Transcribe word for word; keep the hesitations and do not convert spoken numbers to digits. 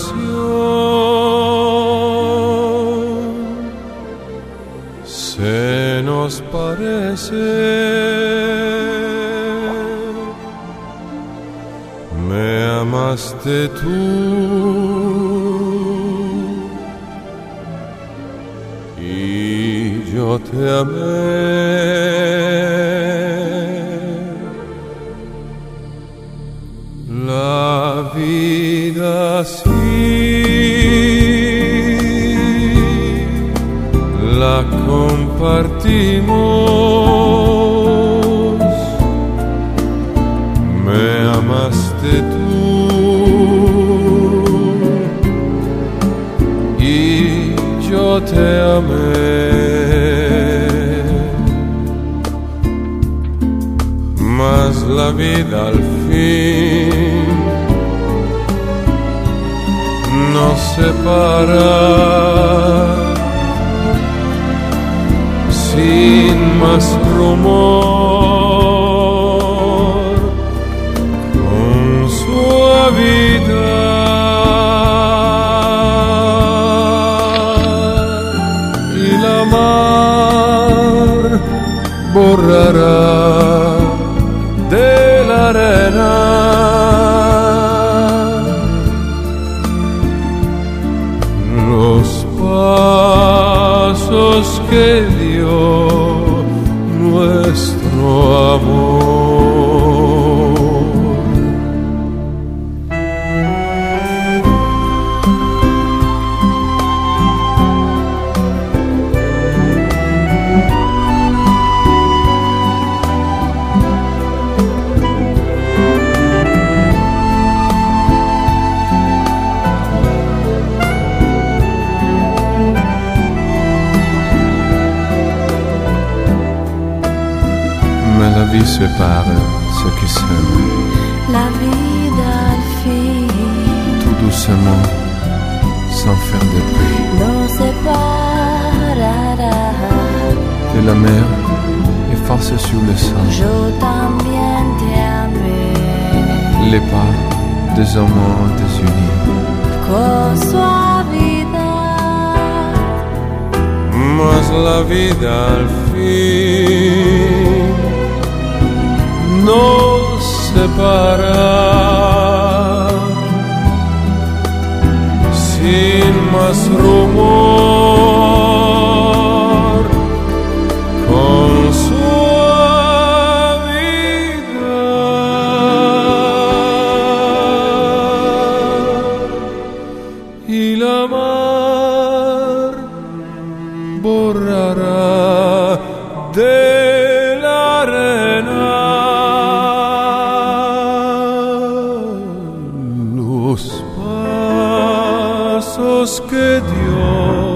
canción se nos parece. Me amaste tú y yo te amé. La vida sí la compartimos. Me amaste tú y yo te amé. Mas la vida al fin nos separa sin más rumor, con suavidad, y la mar borrará de la arena los pasos que dio nuestro amor. Mais la vie sépare ceux qui s'aiment. La vie al fin, Tout doucement, sans faire de bruit. nos separará. Et la mer efface sur le sang Yo también te amé les pas des amants désunis. con suavidad. Mas la vida al fin nos separa sin más rumor, con suavidad, y la mar borrará de la arena los pasos que dio